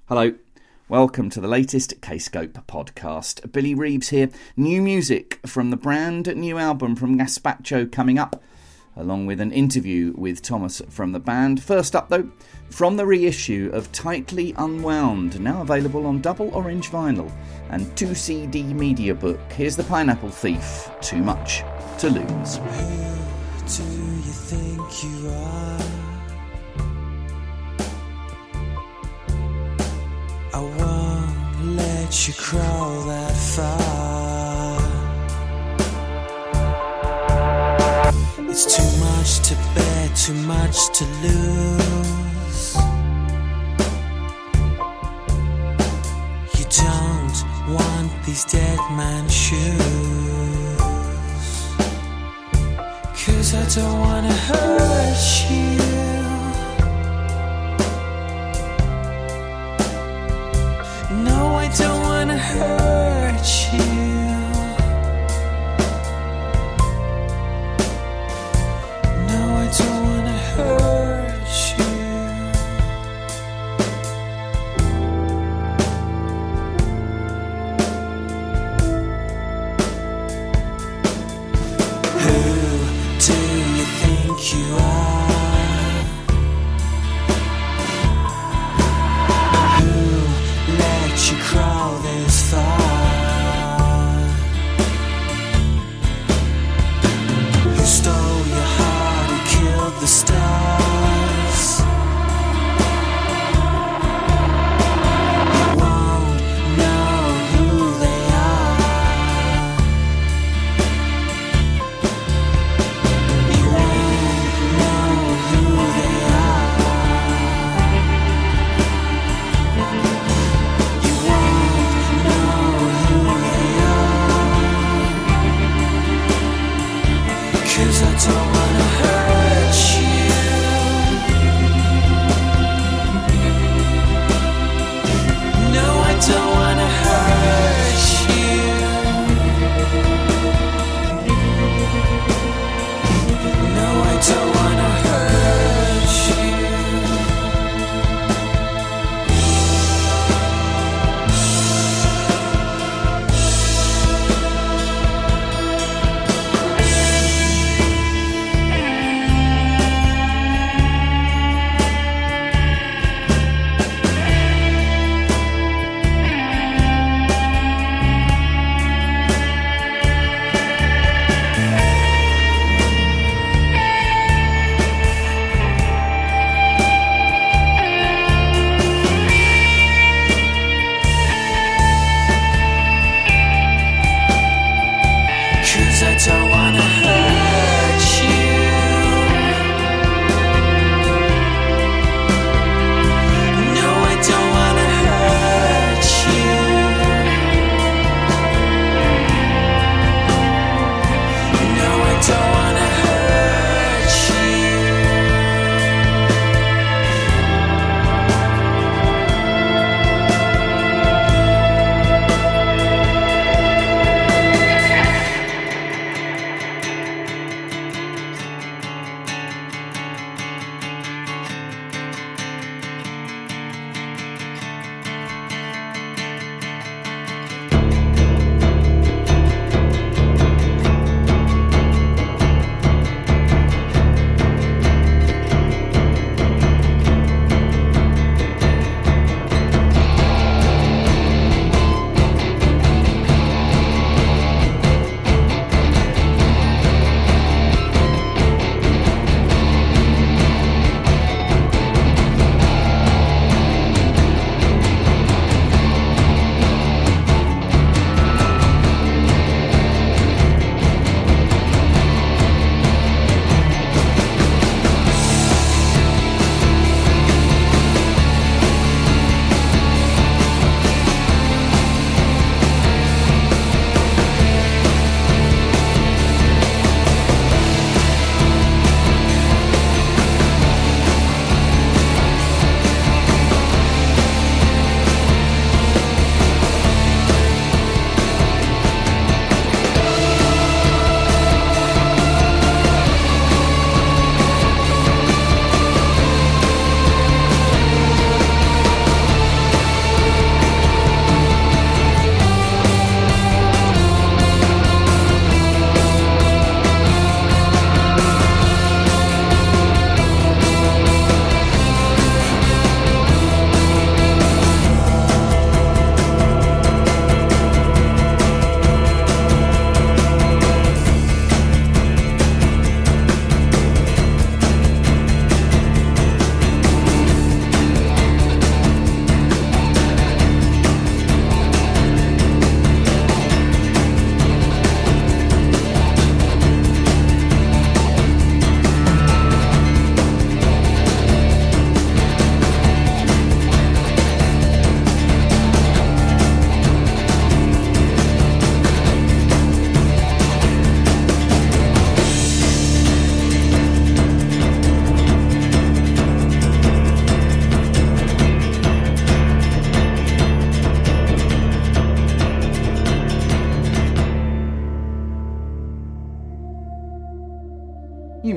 Hello, welcome to the latest Kscope podcast. Billy Reeves here. New music from the brand new album from Gaspacho coming up, along with an interview with Thomas from the band. First up though, from the reissue of Tightly Unwound, now available on double orange vinyl and 2CD media book. Here's the Pineapple Thief, Too Much to Lose. Who do you think you are? I won't let you crawl that far. It's too much to bear, too much to lose. You don't want these dead man shoes, 'cause I don't wanna hurt you. No, I don't wanna hurt you. No, I don't wanna hurt you. Who do you think you are? You crawl this far.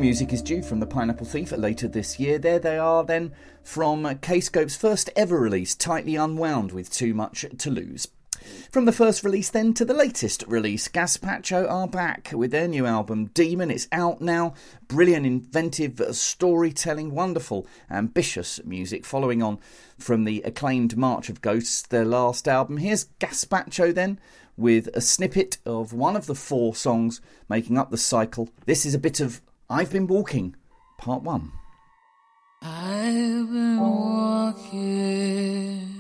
music is due from the Pineapple Thief later this year. There they are then from Kscope's first ever release, Tightly Unwound with Too Much to Lose. From the first release then to the latest release, Gazpacho are back with their new album Demon. It's out now. Brilliant, inventive storytelling, wonderful, ambitious music following on from the acclaimed March of Ghosts, their last album. Here's Gazpacho then with a snippet of one of the 4 songs making up the cycle. This is a bit of I've Been Walking, Part 1. I've been walking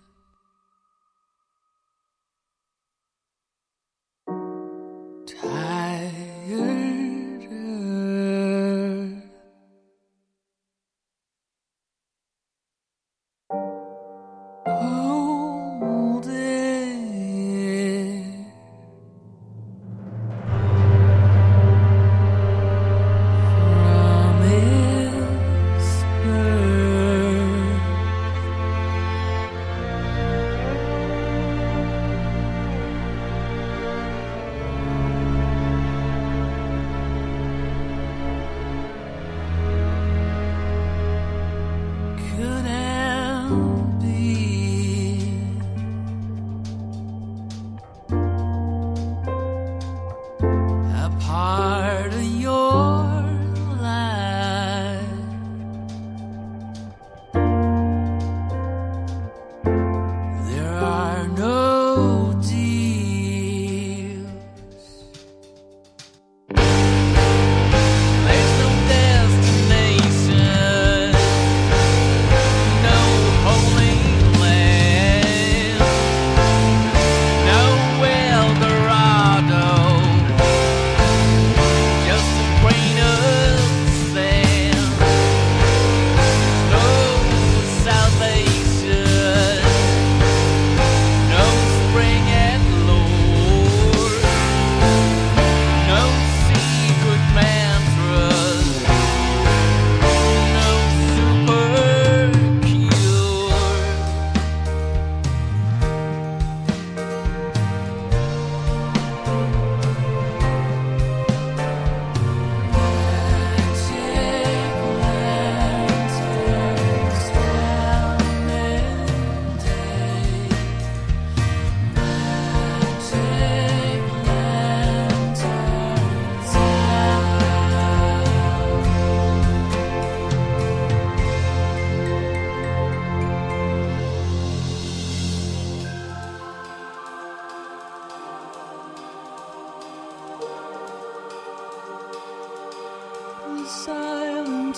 silent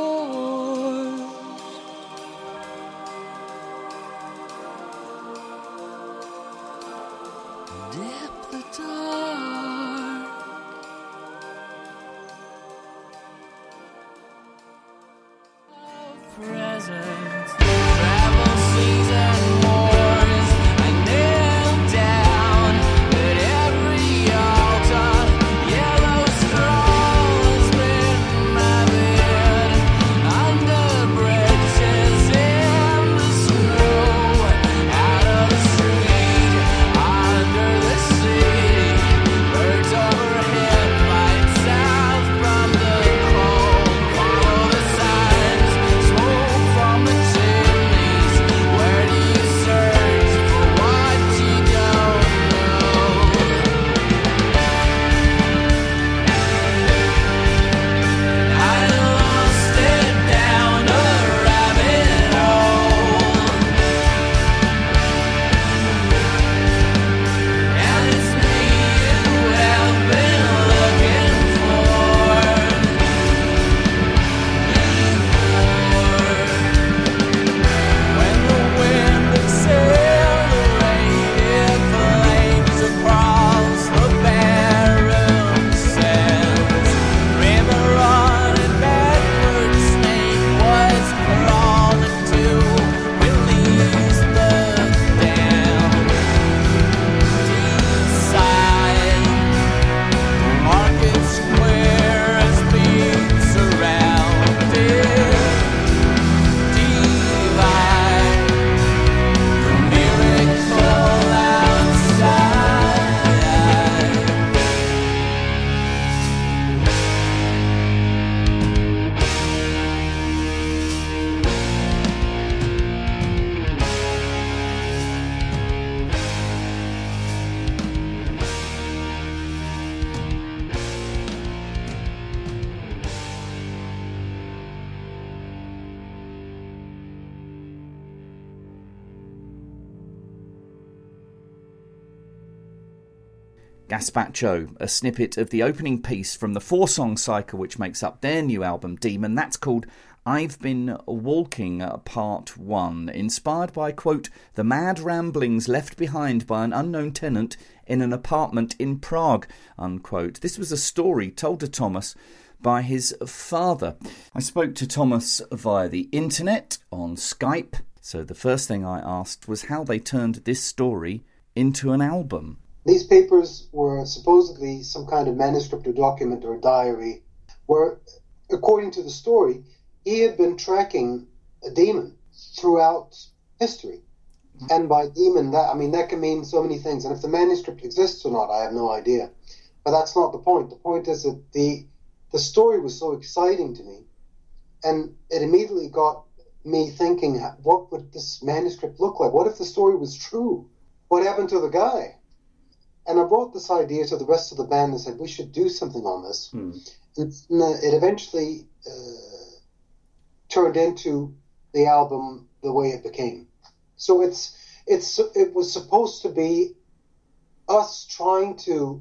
doors. Dip the dark. Of presence, travel season wars. I kneel down at every altar. Yellow straw has been my bed under bridges in the snow, out of the street, under the sea. Birds overhead flying south from the cold. Follow the signs, smoke from the Gazpacho, a snippet of the opening piece from the 4-song cycle which makes up their new album, Demon. That's called I've Been Walking Part 1, inspired by, quote, the mad ramblings left behind by an unknown tenant in an apartment in Prague, unquote. This was a story told to Thomas by his father. I spoke to Thomas via the internet on Skype, so the first thing I asked was how they turned this story into an album. These papers were supposedly some kind of manuscript or document or diary where, according to the story, he had been tracking a demon throughout history. And by demon, that can mean so many things. And if the manuscript exists or not, I have no idea. But that's not the point. The point is that the story was so exciting to me, and it immediately got me thinking, what would this manuscript look like? What if the story was true? What happened to the guy? And I brought this idea to the rest of the band and said, we should do something on this. And it eventually turned into the album the way it became. So it was supposed to be us trying to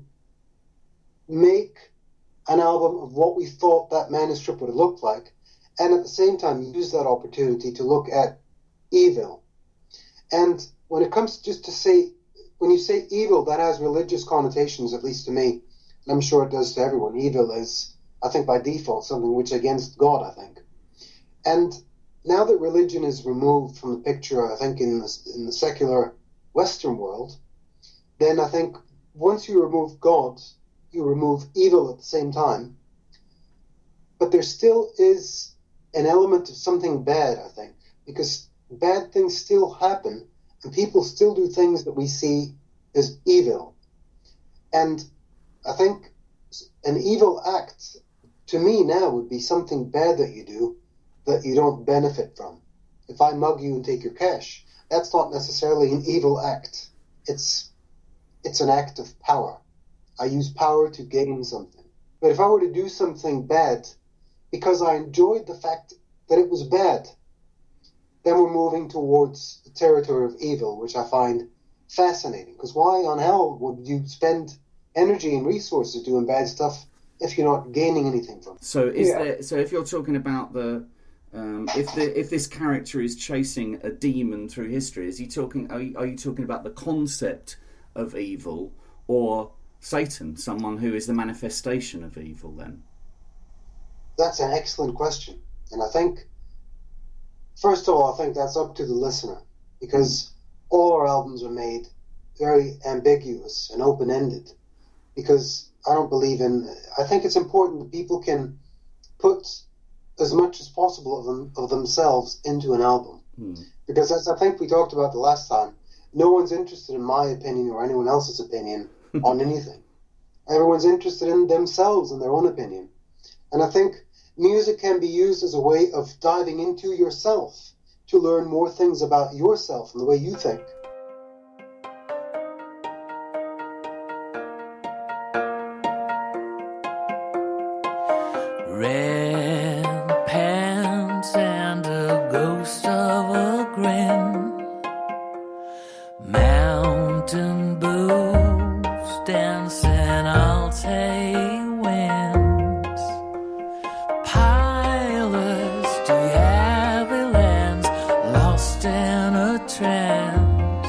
make an album of what we thought that manuscript would look like, and at the same time use that opportunity to look at evil. And when it comes just to say, when you say evil, that has religious connotations, at least to me, and I'm sure it does to everyone. Evil is, I think, by default, something which is against God, I think. And now that religion is removed from the picture, I think, in the secular Western world, then I think once you remove God, you remove evil at the same time. But there still is an element of something bad, I think, because bad things still happen, and people still do things that we see as evil. And I think an evil act, to me now, would be something bad that you do that you don't benefit from. If I mug you and take your cash, that's not necessarily an evil act. It's an act of power. I use power to gain something. But if I were to do something bad because I enjoyed the fact that it was bad, then we're moving towards the territory of evil, which I find fascinating. Because why on hell would you spend energy and resources doing bad stuff if you're not gaining anything from it? So so if you're talking about the if this character is chasing a demon through history, is he talking? Are you talking about the concept of evil, or Satan, someone who is the manifestation of evil? Then that's an excellent question, and I think, first of all, I think that's up to the listener, because all our albums are made very ambiguous and open-ended, because I think it's important that people can put as much as possible of themselves into an album. Because as I think we talked about the last time, no one's interested in my opinion or anyone else's opinion on anything. Everyone's interested in themselves and their own opinion. And I think music can be used as a way of diving into yourself to learn more things about yourself and the way you think. Red pants and a ghost of a grin, mountain boots dancing all winds, pilots to heavy lands, lost in a trance.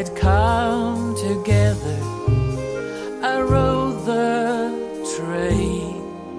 had come together, I rode the train.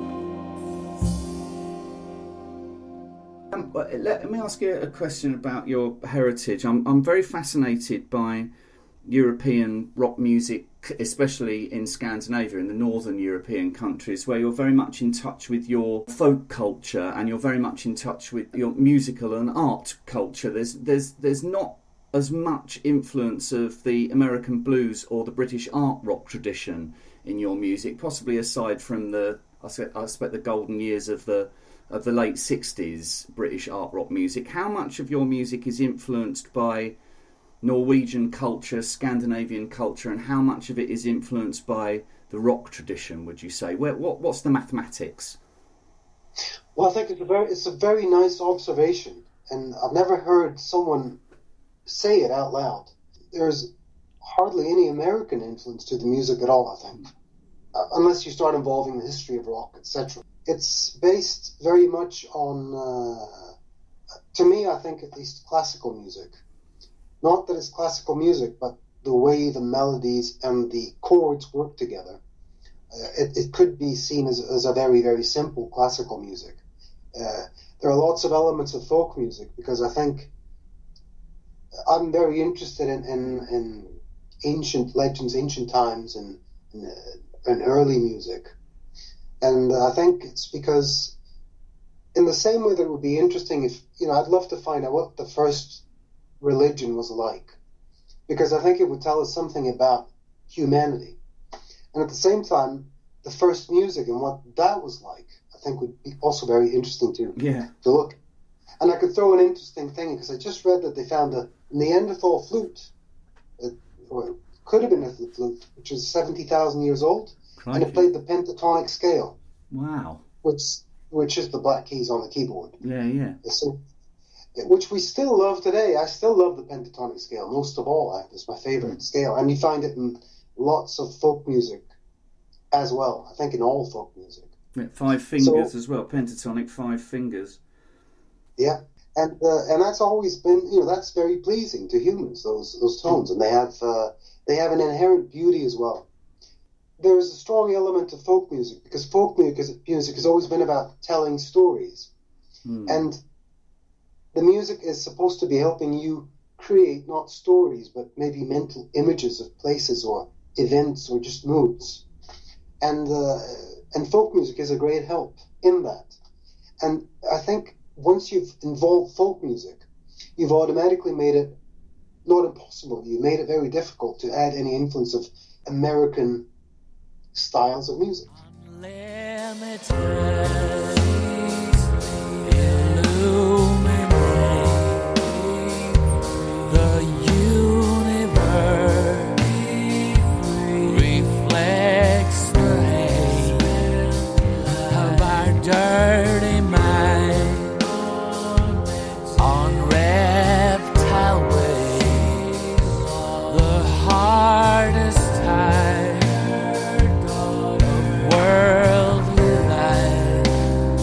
Let me ask you a question about your heritage. I'm very fascinated by European rock music, especially in Scandinavia, in the northern European countries, where you're very much in touch with your folk culture and you're very much in touch with your musical and art culture. There's not as much influence of the American blues or the British art rock tradition in your music, possibly aside from I expect the golden years of the late 60s British art rock music. How much of your music is influenced by Norwegian culture, Scandinavian culture, and how much of it is influenced by the rock tradition, would you say? What's the mathematics? Well, I think it's a very nice observation, and I've never heard someone say it out loud. There's hardly any American influence to the music at all, I think, unless you start involving the history of rock, etc. It's based very much on, to me, I think at least, classical music. Not that it's classical music, but the way the melodies and the chords work together. It could be seen as a very, very simple classical music. There are lots of elements of folk music, because I think I'm very interested in ancient legends, ancient times, and early music. And I think it's because, in the same way that it would be interesting if, I'd love to find out what the first religion was like, because I think it would tell us something about humanity. And at the same time, the first music and what that was like, I think would be also very interesting to look. And I could throw an interesting thing, because I just read that they found a Neanderthal flute, or it could have been a flute, which is 70,000 years old. Crikey. And it played the pentatonic scale. Wow. Which is the black keys on the keyboard. Yeah. So, which we still love today. I still love the pentatonic scale, most of all. It's my favorite scale. And you find it in lots of folk music as well. I think in all folk music. Yeah, 5 fingers as well, pentatonic 5 fingers. Yeah. And that's always been, that's very pleasing to humans, those tones. And they have an inherent beauty as well. There's a strong element of folk music, because folk music has always been about telling stories. And the music is supposed to be helping you create not stories, but maybe mental images of places or events or just moods. And folk music is a great help in that. And I think once you've involved folk music, you've automatically made it not impossible. You made it very difficult to add any influence of American styles of music. Dirty mind on reptile ways, the hardest time of worldly life.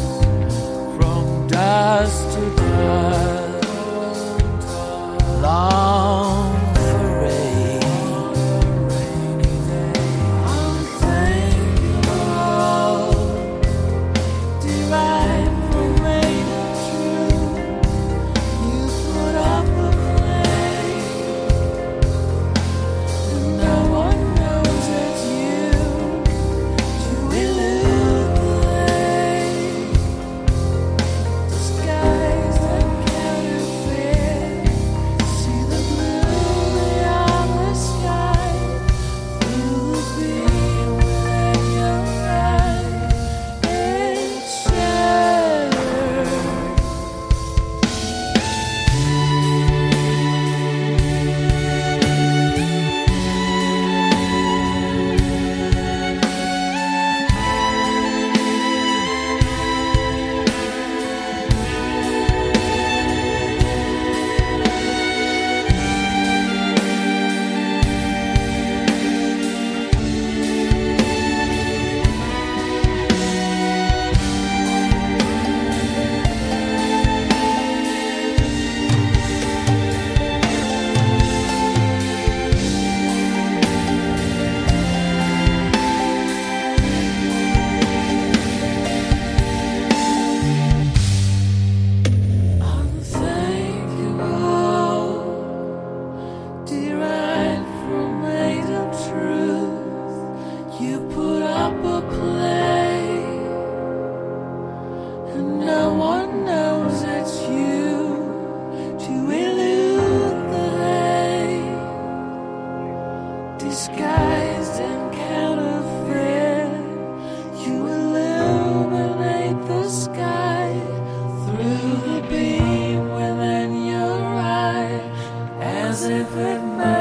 disguised and counterfeit. You illuminate the sky through the beam within your eye, as if it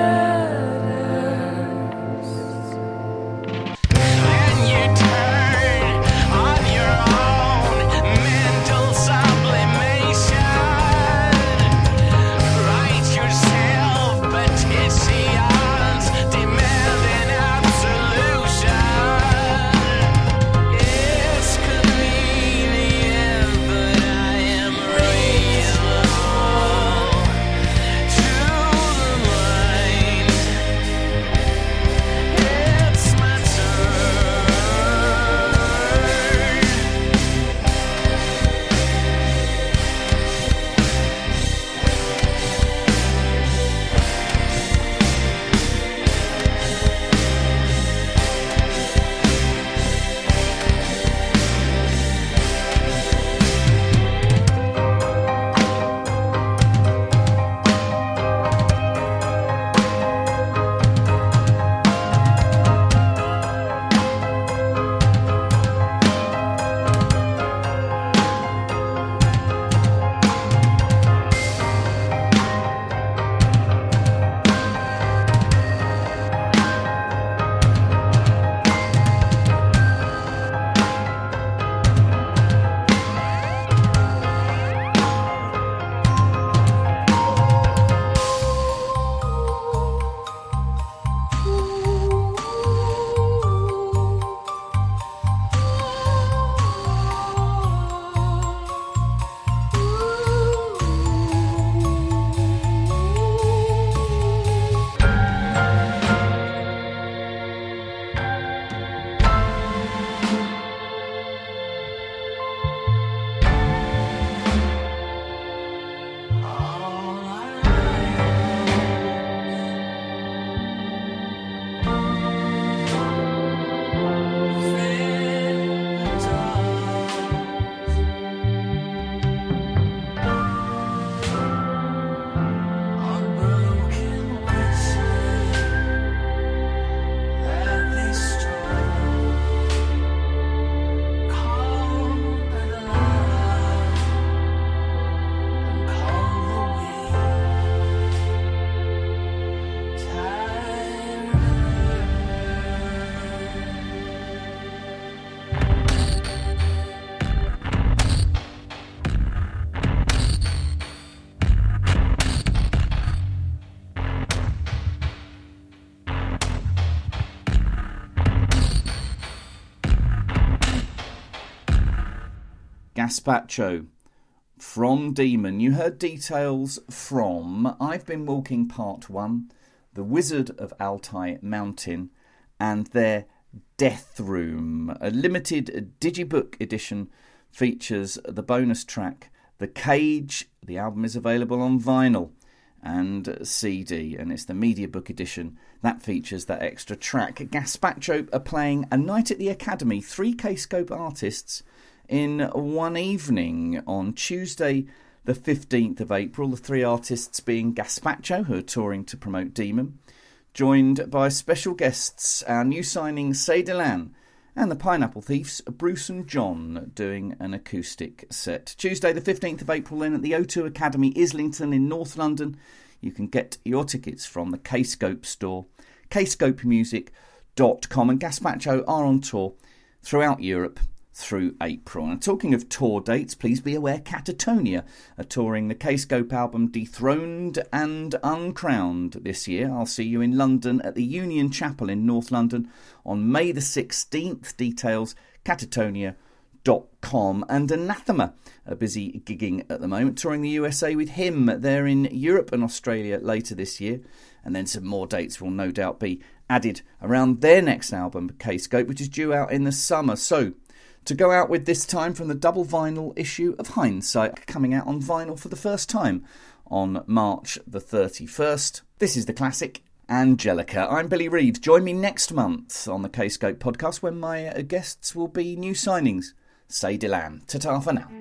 matters. Then you turn on your own mental sublimation. Write yourself petitions demanding absolution. It's convenient, but I am real to the mind. It's my turn. Gazpacho from Demon. You heard details from I've Been Walking Part 1, The Wizard of Altai Mountain, and their Death Room. A limited digibook edition features the bonus track The Cage. The album is available on vinyl and CD, and it's the media book edition that features that extra track. Gazpacho are playing a night at the Academy, 3 K-Scope artists in one evening on Tuesday the 15th of April, the 3 artists being Gazpacho, who are touring to promote Demon, joined by special guests, our new signing Say Delan, and the Pineapple Thieves, Bruce and John, doing an acoustic set. Tuesday the 15th of April then at the O2 Academy, Islington in North London. You can get your tickets from the K-Scope store, kscopemusic.com, and Gazpacho are on tour throughout Europe through April. And talking of tour dates, please be aware Catatonia are touring the K-Scope album Dethroned and Uncrowned this year. I'll see you in London at the Union Chapel in North London on May the 16th. Details catatonia.com. And Anathema are busy gigging at the moment, touring the USA with him. They're in Europe and Australia later this year, and then some more dates will no doubt be added around their next album, K-Scope, which is due out in the summer. So to go out with this time from the double vinyl issue of Hindsight, coming out on vinyl for the first time on March the 31st. This is the classic Angelica. I'm Billy Reeves. Join me next month on the K-Scope podcast when my guests will be new signings. Say Delan. Ta-ta for now.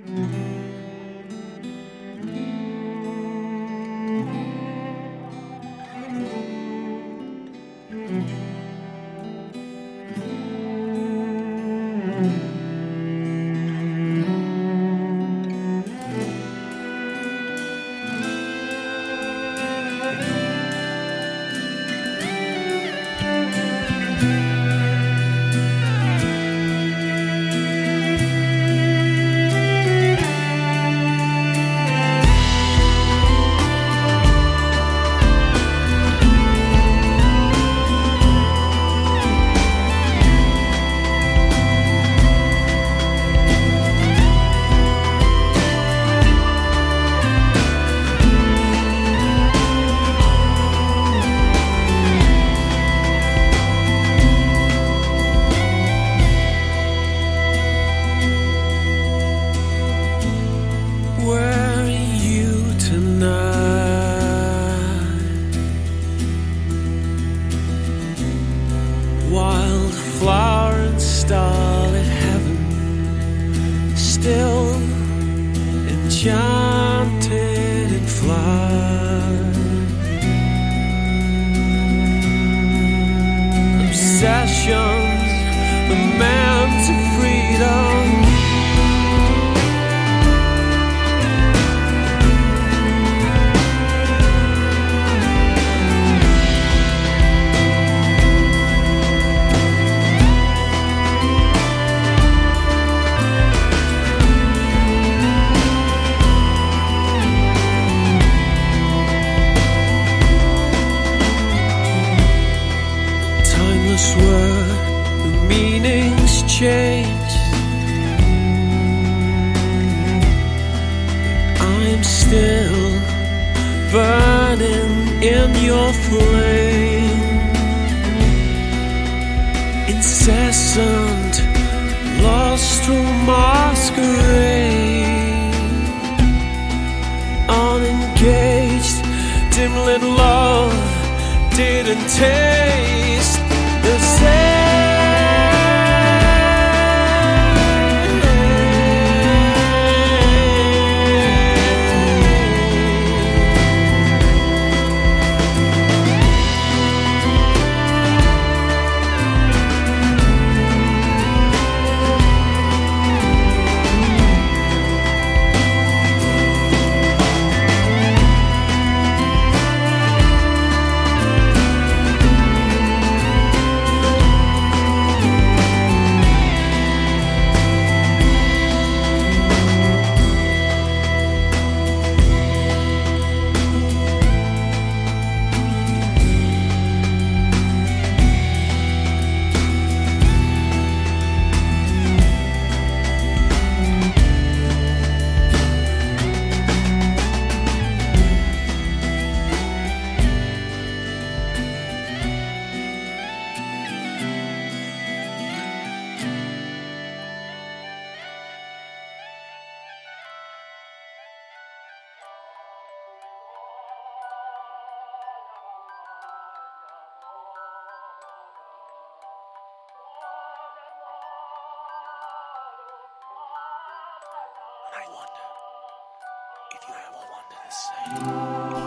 I wonder if you ever wanted to say